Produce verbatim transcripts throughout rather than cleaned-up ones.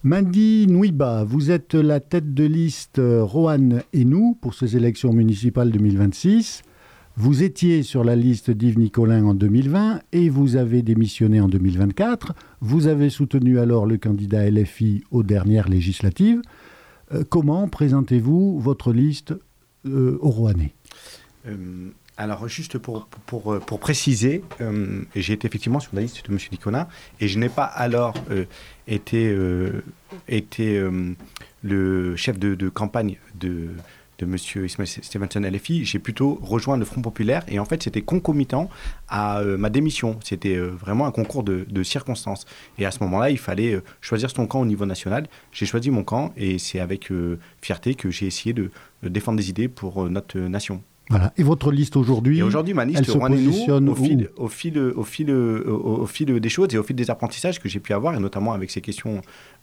Mandi Nouiba, vous êtes la tête de liste Roanne et nous pour ces élections municipales deux mille vingt-six. Vous étiez sur la liste d'Yves Nicolin en deux mille vingt et vous avez démissionné en deux mille vingt-quatre. Vous avez soutenu alors le candidat L F I aux dernières législatives. Euh, comment présentez-vous votre liste euh, aux Roannais ? euh, Alors, juste pour, pour, pour, pour préciser, euh, j'ai été effectivement sur la liste de M. Nicolin et je n'ai pas alors euh, été, euh, été euh, le chef de, de campagne de... de M. Ismaël Stevenson L F I, j'ai plutôt rejoint le Front Populaire et en fait c'était concomitant à euh, ma démission. C'était euh, vraiment un concours de, de circonstances. Et à ce moment-là, il fallait euh, choisir son camp au niveau national. J'ai choisi mon camp et c'est avec euh, fierté que j'ai essayé de, de défendre des idées pour euh, notre euh, nation. Voilà. Et votre liste aujourd'hui, et aujourd'hui, ma liste elle se positionne au fil, au, fil, au, fil, au, au fil des choses et au fil des apprentissages que j'ai pu avoir, et notamment avec ces questions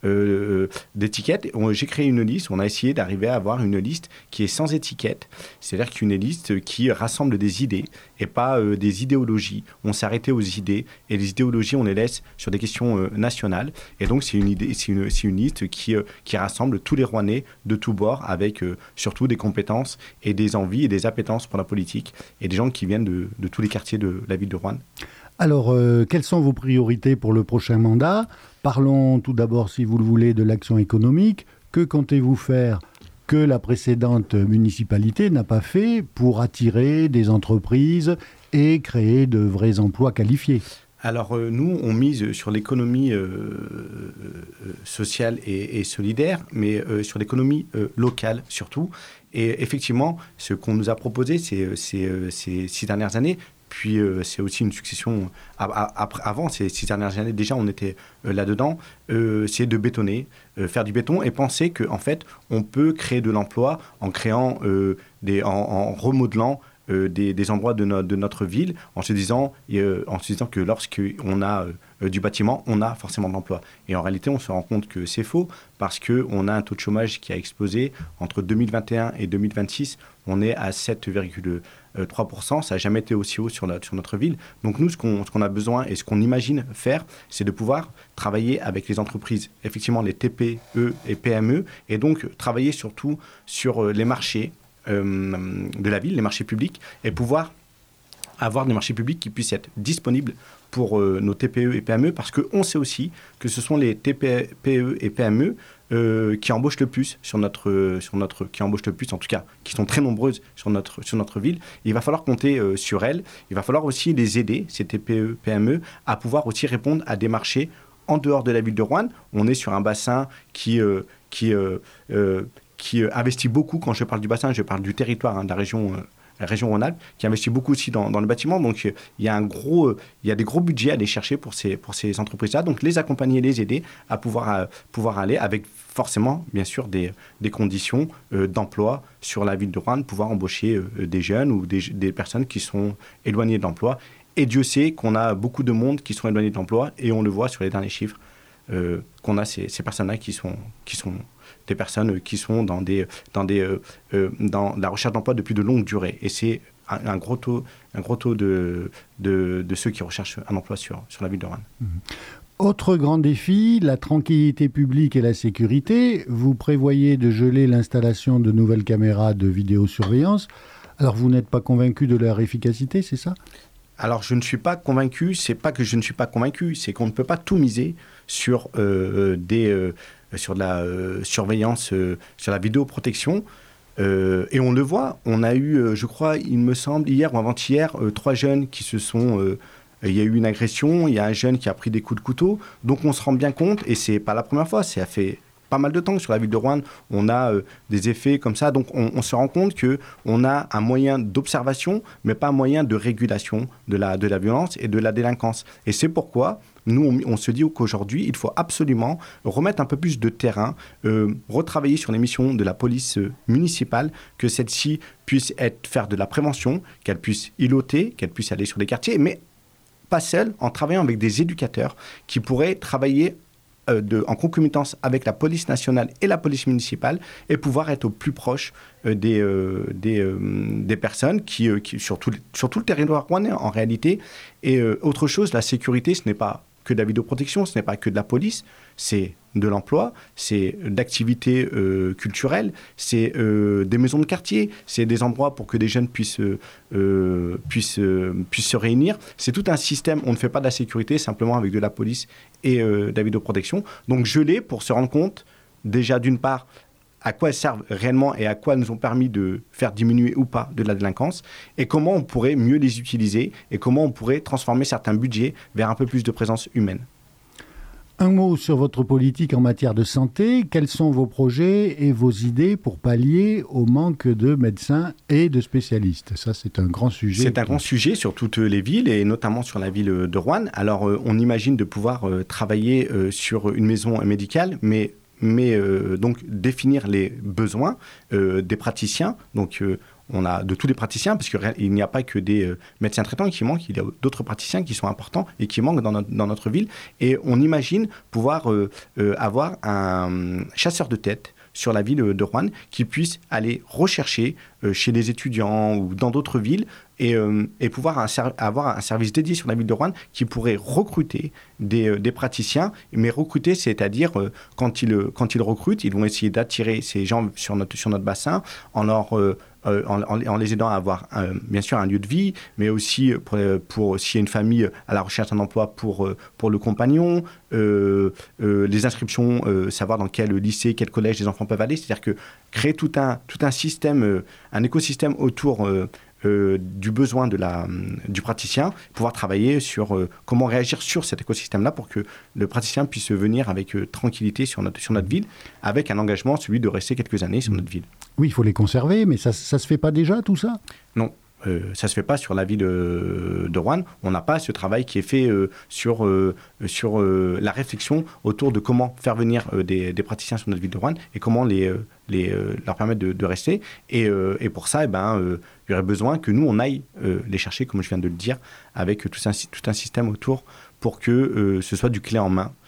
euh, d'étiquette. On, j'ai créé une liste, on a essayé d'arriver à avoir une liste qui est sans étiquette, c'est-à-dire qu'une liste qui rassemble des idées et pas euh, des idéologies. On s'est arrêté aux idées, et les idéologies, on les laisse sur des questions euh, nationales. Et donc, c'est une, idée, c'est une, c'est une liste qui, euh, qui rassemble tous les Rouennais de tous bords, avec euh, surtout des compétences et des envies et des appétences pour la politique, et des gens qui viennent de, de tous les quartiers de la ville de Roanne. Alors, euh, quelles sont vos priorités pour le prochain mandat ? Parlons tout d'abord, si vous le voulez, de l'action économique. Que comptez-vous faire que la précédente municipalité n'a pas fait pour attirer des entreprises et créer de vrais emplois qualifiés ? Alors, euh, nous, on mise sur l'économie euh, euh, sociale et, et solidaire, mais euh, sur l'économie euh, locale surtout. Et effectivement, ce qu'on nous a proposé ces, ces, ces six dernières années, puis euh, c'est aussi une succession à, à, à, avant ces six dernières années, déjà on était euh, là-dedans, euh, c'est de bétonner, euh, faire du béton et penser qu'en fait, on peut créer de l'emploi en créant, euh, des, en, en remodelant Euh, des, des endroits de, no, de notre ville, en se disant, euh, en se disant que lorsqu'on a euh, du bâtiment, on a forcément de l'emploi. Et en réalité, on se rend compte que c'est faux, parce qu'on a un taux de chômage qui a explosé. Entre deux mille vingt et un et deux mille vingt-six, on est à sept virgule trois pour cent. Ça n'a jamais été aussi haut sur, la, sur notre ville. Donc nous, ce qu'on, ce qu'on a besoin et ce qu'on imagine faire, c'est de pouvoir travailler avec les entreprises, effectivement les T P E et P M E, et donc travailler surtout sur euh, les marchés Euh, de la ville, les marchés publics, et pouvoir avoir des marchés publics qui puissent être disponibles pour euh, nos T P E et P M E, parce qu'on sait aussi que ce sont les T P E et P M E euh, qui embauchent le plus sur notre, sur notre, qui embauchent le plus en tout cas, qui sont très nombreuses sur notre, sur notre ville. Il va falloir compter euh, sur elles. Il va falloir aussi les aider, ces T P E, P M E, à pouvoir aussi répondre à des marchés en dehors de la ville de Roanne. On est sur un bassin qui, euh, qui euh, euh, qui euh, investit beaucoup. Quand je parle du bassin, je parle du territoire, hein, de la région, euh, la région Rhône-Alpes, qui investit beaucoup aussi dans, dans le bâtiment. Donc, il euh, y a un gros, euh, il y a des gros budgets à aller chercher pour ces, pour ces entreprises-là. Donc, les accompagner, les aider à pouvoir, à, pouvoir aller avec forcément, bien sûr, des, des conditions euh, d'emploi sur la ville de Roanne, pouvoir embaucher euh, des jeunes ou des, des personnes qui sont éloignées de l'emploi. Et Dieu sait qu'on a beaucoup de monde qui sont éloignés de l'emploi, et on le voit sur les derniers chiffres, euh, qu'on a ces, ces personnes-là qui sont... Qui sont des personnes qui sont dans, des, dans, des, euh, euh, dans la recherche d'emploi depuis de longue durée. Et c'est un, un gros taux, un gros taux de, de, de ceux qui recherchent un emploi sur, sur la ville de Roanne. Mmh. Autre grand défi, la tranquillité publique et la sécurité. Vous prévoyez de geler l'installation de nouvelles caméras de vidéosurveillance. Alors, vous n'êtes pas convaincu de leur efficacité, c'est ça ? Alors, je ne suis pas convaincu. C'est pas que je ne suis pas convaincu, c'est qu'on ne peut pas tout miser sur euh, des... Euh, sur de la euh, surveillance, euh, sur la vidéoprotection. Euh, et on le voit, on a eu, euh, je crois, il me semble, hier ou avant-hier, euh, trois jeunes qui se sont... Euh, il y a eu une agression, il y a un jeune qui a pris des coups de couteau. Donc on se rend bien compte, et c'est pas la première fois, ça fait pas mal de temps que sur la ville de Roanne, on a euh, des effets comme ça. Donc on, on se rend compte qu'on a un moyen d'observation, mais pas un moyen de régulation de la, de la violence et de la délinquance. Et c'est pourquoi... Nous, on, on se dit qu'aujourd'hui, il faut absolument remettre un peu plus de terrain, euh, retravailler sur les missions de la police euh, municipale, que celle-ci puisse être, faire de la prévention, qu'elle puisse îloter, qu'elle puisse aller sur des quartiers, mais pas seule, en travaillant avec des éducateurs qui pourraient travailler euh, de, en concomitance avec la police nationale et la police municipale, et pouvoir être au plus proche euh, des, euh, des, euh, des personnes qui, euh, qui, sur, tout, sur tout le territoire rouennais en réalité. Et euh, autre chose, la sécurité, ce n'est pas que de la vidéoprotection, ce n'est pas que de la police, c'est de l'emploi, c'est d'activités euh, culturelles, c'est euh, des maisons de quartier, c'est des endroits pour que des jeunes puissent, euh, puissent, euh, puissent se réunir. C'est tout un système. On ne fait pas de la sécurité simplement avec de la police et euh, de la vidéoprotection. Donc geler pour se rendre compte, déjà d'une part, à quoi elles servent réellement et à quoi elles nous ont permis de faire diminuer ou pas de la délinquance, et comment on pourrait mieux les utiliser et comment on pourrait transformer certains budgets vers un peu plus de présence humaine. Un mot sur votre politique en matière de santé. Quels sont vos projets et vos idées pour pallier au manque de médecins et de spécialistes? Ça, c'est un grand sujet. C'est un grand sujet sur toutes les villes et notamment sur la ville de Roanne. Alors, euh, on imagine de pouvoir euh, travailler euh, sur une maison médicale, mais mais euh, donc définir les besoins euh, des praticiens. Donc, euh, on a de tous les praticiens, parce qu'il n'y a pas que des euh, médecins traitants qui manquent, il y a d'autres praticiens qui sont importants et qui manquent dans notre, dans notre ville. Et on imagine pouvoir euh, euh, avoir un chasseur de tête sur la ville de Roanne qui puisse aller rechercher euh, chez les étudiants ou dans d'autres villes et, euh, et pouvoir un ser- avoir un service dédié sur la ville de Roanne qui pourrait recruter des, euh, des praticiens. Mais recruter, c'est-à-dire euh, quand, ils, quand ils recrutent, ils vont essayer d'attirer ces gens sur notre, sur notre bassin en leur... Euh, Euh, en, en, en les aidant à avoir un, bien sûr un lieu de vie, mais aussi pour, pour s'il y a une famille à la recherche d'un emploi pour, pour le compagnon, euh, euh, les inscriptions, euh, savoir dans quel lycée, quel collège les enfants peuvent aller, c'est-à-dire que créer tout un, tout un système, euh, un écosystème autour euh, euh, du besoin de la, du praticien, pouvoir travailler sur euh, comment réagir sur cet écosystème-là pour que le praticien puisse venir avec euh, tranquillité sur notre, sur notre ville, avec un engagement, celui de rester quelques années sur notre ville. Oui, il faut les conserver, mais ça ne se fait pas déjà, tout ça? Non. Euh, ça ne se fait pas sur la ville de, de Roanne. On n'a pas ce travail qui est fait euh, sur, euh, sur euh, la réflexion autour de comment faire venir euh, des, des praticiens sur notre ville de Roanne et comment les, euh, les, euh, leur permettre de, de rester. Et, euh, et pour ça, eh ben, euh, il y aurait besoin que nous, on aille euh, les chercher, comme je viens de le dire, avec tout un, tout un système autour pour que euh, ce soit du clé en main.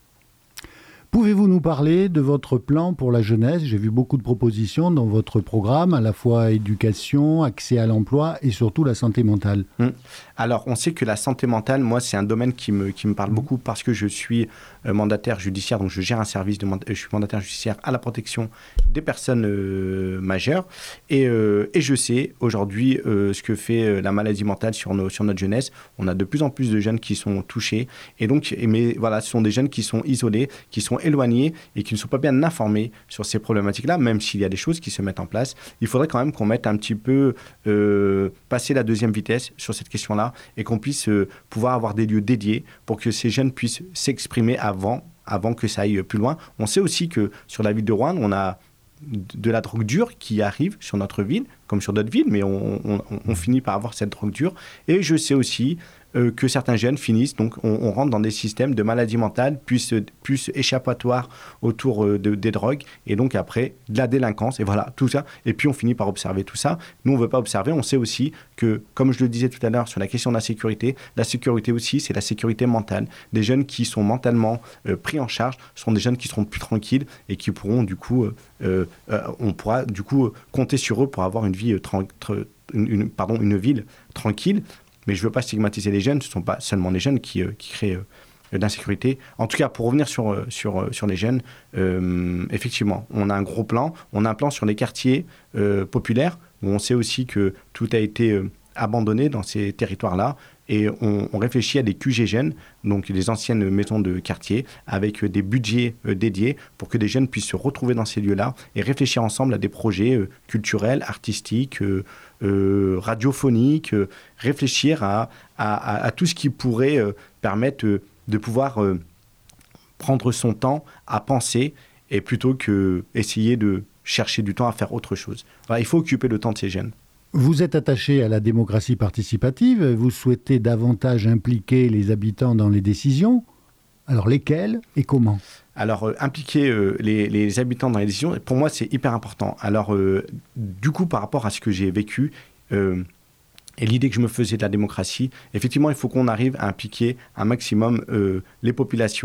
Pouvez-vous nous parler de votre plan pour la jeunesse? J'ai vu beaucoup de propositions dans votre programme, à la fois éducation, accès à l'emploi et surtout la santé mentale. Mmh. Alors, on sait que la santé mentale, moi, c'est un domaine qui me, qui me parle mmh. beaucoup parce que je suis euh, mandataire judiciaire, donc je gère un service, de mand- je suis mandataire judiciaire à la protection des personnes euh, majeures. Et, euh, et je sais aujourd'hui euh, ce que fait euh, la maladie mentale sur, nos, sur notre jeunesse. On a de plus en plus de jeunes qui sont touchés. Et donc, mais voilà, ce sont des jeunes qui sont isolés, qui sont éloignés et qui ne sont pas bien informés sur ces problématiques-là, même s'il y a des choses qui se mettent en place. Il faudrait quand même qu'on mette un petit peu, euh, passer la deuxième vitesse sur cette question-là et qu'on puisse euh, pouvoir avoir des lieux dédiés pour que ces jeunes puissent s'exprimer avant, avant que ça aille plus loin. On sait aussi que sur la ville de Roanne, on a de la drogue dure qui arrive sur notre ville, comme sur d'autres villes, mais on, on, on finit par avoir cette drogue dure. Et je sais aussi euh, que certains jeunes finissent, donc on, on rentre dans des systèmes de maladies mentales plus, plus échappatoires autour euh, de, des drogues, et donc après, de la délinquance, et voilà, tout ça. Et puis on finit par observer tout ça. Nous, on ne veut pas observer, on sait aussi que, comme je le disais tout à l'heure sur la question de la sécurité, la sécurité aussi, c'est la sécurité mentale. Des jeunes qui sont mentalement euh, pris en charge sont des jeunes qui seront plus tranquilles et qui pourront, du coup, euh, euh, euh, on pourra, du coup, compter sur eux pour avoir une vie, euh, tra- tra- une, une, pardon, une ville tranquille. Mais je ne veux pas stigmatiser les jeunes, ce ne sont pas seulement les jeunes qui, euh, qui créent euh, d'insécurité. En tout cas, pour revenir sur, euh, sur, euh, sur les jeunes, euh, effectivement, on a un gros plan. On a un plan sur les quartiers euh, populaires, où on sait aussi que tout a été euh, abandonné dans ces territoires-là. Et on, on réfléchit à des Q G jeunes, donc les anciennes maisons de quartier, avec des budgets euh, dédiés pour que des jeunes puissent se retrouver dans ces lieux-là et réfléchir ensemble à des projets euh, culturels, artistiques, euh, euh, radiophoniques, euh, réfléchir à, à, à, à tout ce qui pourrait euh, permettre euh, de pouvoir euh, prendre son temps à penser et plutôt qu'essayer de chercher du temps à faire autre chose. Voilà, il faut occuper le temps de ces jeunes. Vous êtes attaché à la démocratie participative, vous souhaitez davantage impliquer les habitants dans les décisions. Alors lesquelles et comment ? Alors, euh, impliquer euh, les, les habitants dans les décisions, pour moi, c'est hyper important. Alors, euh, du coup, par rapport à ce que j'ai vécu euh, et l'idée que je me faisais de la démocratie, effectivement, il faut qu'on arrive à impliquer un maximum euh, les populations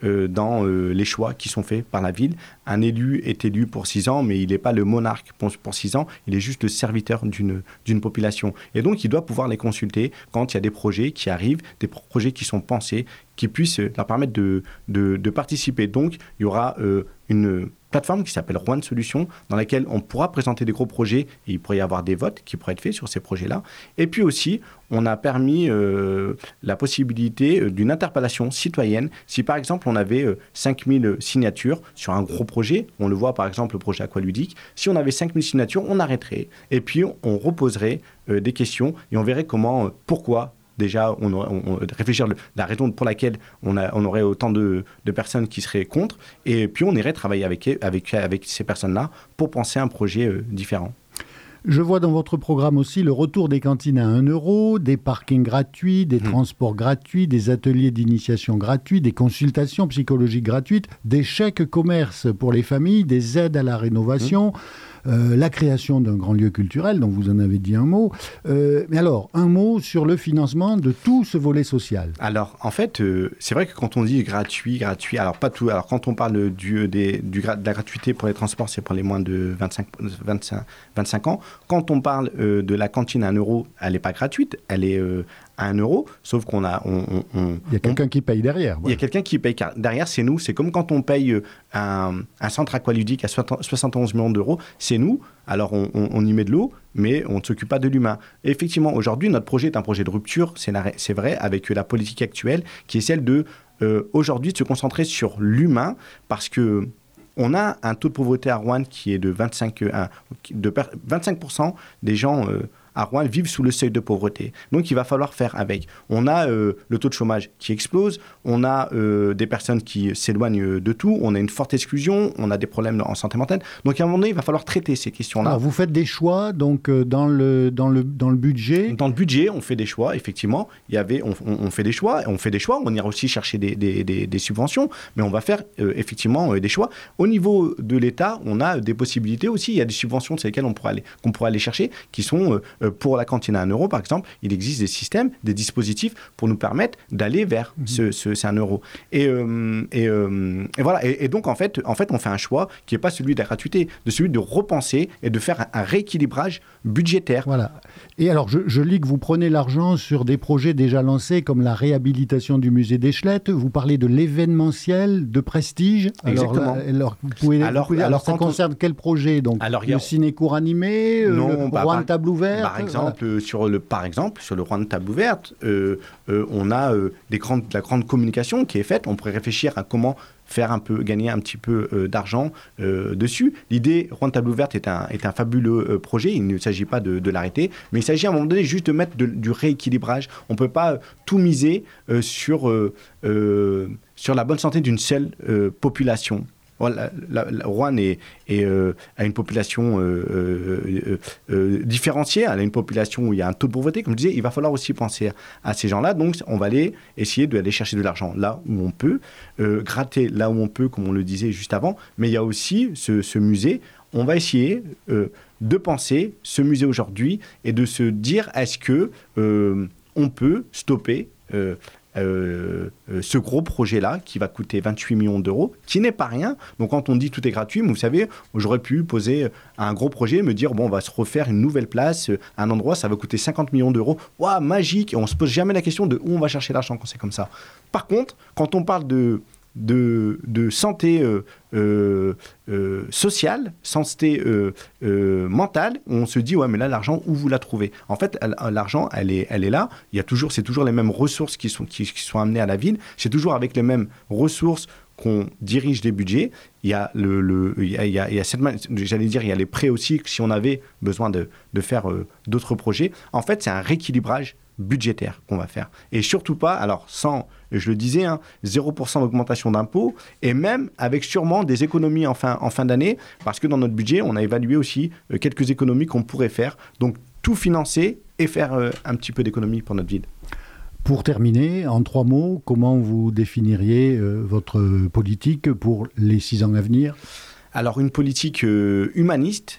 euh, dans euh, les choix qui sont faits par la ville. Un élu est élu pour six ans, mais il n'est pas le monarque pour, pour six ans, il est juste le serviteur d'une, d'une population. Et donc, il doit pouvoir les consulter quand il y a des projets qui arrivent, des projets qui sont pensés, qui puissent leur permettre de, de, de participer. Donc, il y aura euh, une plateforme qui s'appelle Roanne Solutions, dans laquelle on pourra présenter des gros projets et il pourrait y avoir des votes qui pourraient être faits sur ces projets-là. Et puis aussi, on a permis euh, la possibilité d'une interpellation citoyenne. Si par exemple, on avait euh, cinq mille signatures sur un gros projet, on le voit par exemple le projet aqualudique, si on avait cinq mille signatures, on arrêterait. Et puis, on, on reposerait euh, des questions et on verrait comment, euh, pourquoi, déjà, on, on, on réfléchir le, la raison pour laquelle on, a, on aurait autant de, de personnes qui seraient contre, et puis on irait travailler avec, avec, avec ces personnes-là pour penser à un projet euh, différent. Je vois dans votre programme aussi le retour des cantines à un euro, des parkings gratuits, des mmh. transports gratuits, des ateliers d'initiation gratuits, des consultations psychologiques gratuites, des chèques commerce pour les familles, des aides à la rénovation, mmh. euh, la création d'un grand lieu culturel, dont vous en avez dit un mot. Euh, mais alors, un mot sur le financement de tout ce volet social. Alors, en fait, euh, c'est vrai que quand on dit gratuit, gratuit, alors pas tout. Alors, quand on parle du, des, du, de la gratuité pour les transports, c'est pour les moins de vingt-cinq, vingt-cinq, vingt-cinq ans. Quand on parle euh, de la cantine à un euro, elle n'est pas gratuite, elle est euh, à un euro, sauf qu'on a... On, on, on, il y a quelqu'un on, qui paye derrière. Il ouais. y a quelqu'un qui paye derrière, c'est nous. C'est comme quand on paye un, un centre aqualudique à soixante et onze millions d'euros, c'est nous. Alors, on, on, on y met de l'eau, mais on ne s'occupe pas de l'humain. Et effectivement, aujourd'hui, notre projet est un projet de rupture, c'est, la, c'est vrai, avec la politique actuelle, qui est celle de, euh, aujourd'hui, de se concentrer sur l'humain, parce que on a un taux de pauvreté à Roanne qui est de vingt-cinq, de vingt-cinq pour cent des gens euh, à Roanne vivent sous le seuil de pauvreté. Donc, il va falloir faire avec. On a euh, le taux de chômage qui explose, on a euh, des personnes qui s'éloignent de tout, on a une forte exclusion, on a des problèmes en santé mentale. Donc, à un moment donné, il va falloir traiter ces questions-là. Alors, vous faites des choix donc, euh, dans, le, dans, le, dans le budget ? Dans le budget, on fait des choix, effectivement. Il y avait, on, on, on fait des choix, on fait des choix, on ira aussi chercher des, des, des, des subventions, mais on va faire euh, effectivement euh, des choix. Au niveau de l'État, on a des possibilités aussi. Il y a des subventions sur lesquelles on pourra aller, qu'on pourra aller chercher, qui sont... Euh, Pour la cantine à un euro, par exemple, il existe des systèmes, des dispositifs pour nous permettre d'aller vers mmh. ce, ce, c'est un euro. Et, euh, et, euh, et voilà. Et, et donc, en fait, en fait, on fait un choix qui n'est pas celui de la gratuité, de celui de repenser et de faire un, un rééquilibrage budgétaire. Voilà. Et alors, je, je lis que vous prenez l'argent sur des projets déjà lancés, comme la réhabilitation du musée d'Échelette. Vous parlez de l'événementiel, de prestige. Exactement. Alors, là, alors, vous pouvez, alors, vous pouvez, alors, alors ça concerne on... quel projet donc, alors, le a... ciné-cours animé, non, le bah, Roanne table ouverte. Par exemple, voilà. sur le, par exemple, sur le Roanne table ouverte, euh, euh, on a euh, des grandes, de la grande communication qui est faite. On pourrait réfléchir à comment faire un peu, gagner un petit peu euh, d'argent euh, dessus. L'idée, Roanne table ouverte est un, est un fabuleux euh, projet. Il ne s'agit pas de, de l'arrêter, mais il s'agit à un moment donné juste de mettre de, du rééquilibrage. On ne peut pas tout miser euh, sur, euh, euh, sur la bonne santé d'une seule euh, population. La, la, la, Roanne est, est, euh, a une population euh, euh, euh, différenciée, elle a une population où il y a un taux de pauvreté, comme je disais, il va falloir aussi penser à, à ces gens-là, donc on va aller essayer d'aller chercher de l'argent là où on peut, euh, gratter là où on peut, comme on le disait juste avant, mais il y a aussi ce, ce musée, on va essayer euh, de penser ce musée aujourd'hui et de se dire est-ce que euh, on peut stopper euh, Euh, euh, ce gros projet-là qui va coûter vingt-huit millions d'euros, qui n'est pas rien. Donc quand on dit tout est gratuit, mais vous savez, j'aurais pu poser un gros projet et me dire bon, on va se refaire une nouvelle place, un endroit, ça va coûter cinquante millions d'euros. Waouh, magique. Et on se pose jamais la question de où on va chercher l'argent quand c'est comme ça. Par contre, quand on parle de De, de santé euh, euh, euh, sociale, santé euh, euh, mentale, on se dit ouais mais là l'argent où vous la trouvez? En fait elle, l'argent elle est elle est là. Il y a toujours c'est toujours les mêmes ressources qui sont qui, qui sont amenées à la ville. C'est toujours avec les mêmes ressources qu'on dirige les budgets. Il y a le, le il y a, il y a, il y a cette, j'allais dire il y a les prêts aussi si on avait besoin de de faire euh, d'autres projets. En fait c'est un rééquilibrage budgétaire qu'on va faire. Et surtout pas, alors sans, je le disais, hein, zéro pour cent d'augmentation d'impôts, et même avec sûrement des économies en fin, en fin d'année, parce que dans notre budget, on a évalué aussi euh, quelques économies qu'on pourrait faire. Donc, tout financer et faire euh, un petit peu d'économie pour notre ville. Pour terminer, en trois mots, comment vous définiriez euh, votre politique pour les six ans à venir ? Alors, une politique euh, humaniste,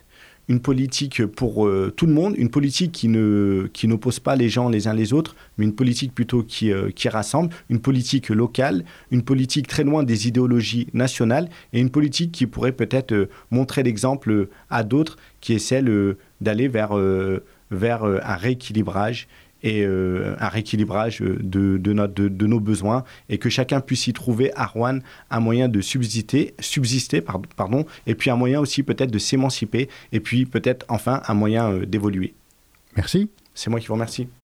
une politique pour euh, tout le monde, une politique qui ne qui n'oppose pas les gens les uns les autres, mais une politique plutôt qui euh, qui rassemble, une politique locale, une politique très loin des idéologies nationales et une politique qui pourrait peut-être euh, montrer l'exemple à d'autres, qui est celle euh, d'aller vers euh, vers euh, un rééquilibrage et euh, un rééquilibrage de, de, notre, de, de nos besoins et que chacun puisse y trouver à Roanne un moyen de subsister, subsister pardon, pardon, et puis un moyen aussi peut-être de s'émanciper et puis peut-être enfin un moyen euh, d'évoluer. Merci. C'est moi qui vous remercie.